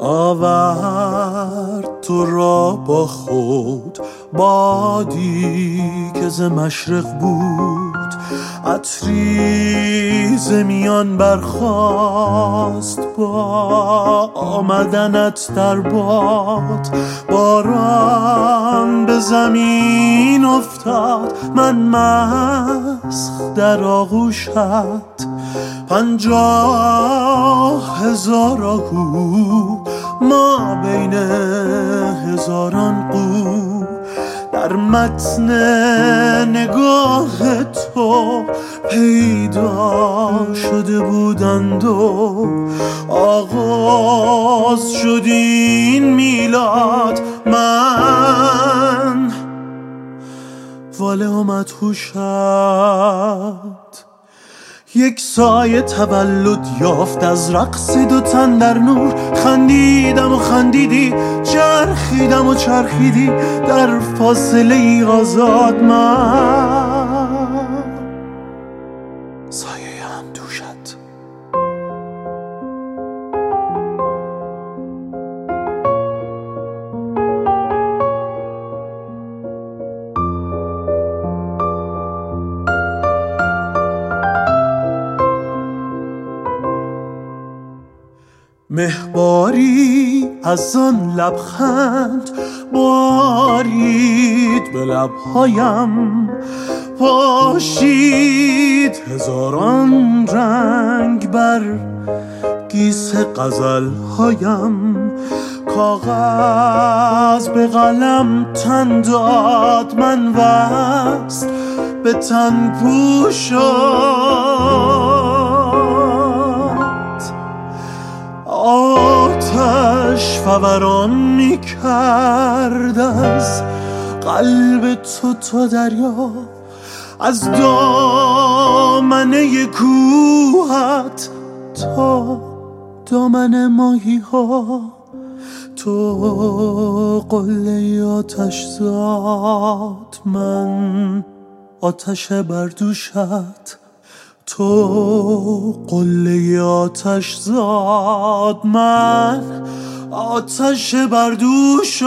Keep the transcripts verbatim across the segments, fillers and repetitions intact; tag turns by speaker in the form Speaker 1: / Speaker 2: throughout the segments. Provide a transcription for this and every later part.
Speaker 1: آورد تو را با خود، بادی که ز مشرق بود، عطری ز میان برخاست با آمدنت در باد. باران به زمین افتاد، من مسخ در آغوشت، پنجاه هزار آهو ما بین هزاران قو، در متن نگاه تو پیدا شده بودند و آغاز شد این میلاد. من واله و مدهوشت، یک سایه تولد یافت از رقص دو تن در نور. خندیدم و خندیدی، چرخیدم و چرخیدی، در فاصله ای آزاد. من سایه هم دوشت. مهباری از آن لبخند بارید به لبهایم، پاشید هزاران رنگ بر گیس غزلهایم. کاغذ به قلم تن داد، من وصل به تن پوشم. آتش فوران می کرد از قلب تو تا دریا، از دامنه کوهت تا دامن ماهی ها. تو قله آتش زاد، من آتش بردوشت. تو قله آتش زاد، من آتش بردوشت.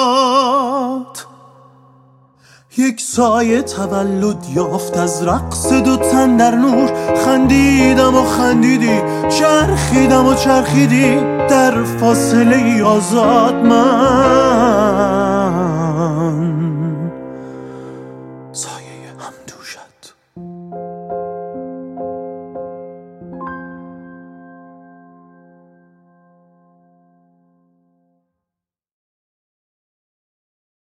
Speaker 1: یک سایه تولد یافت از رقص دو تن در نور. خندیدم و خندیدی، چرخیدم و چرخیدی، در فاصله ای آزاد. من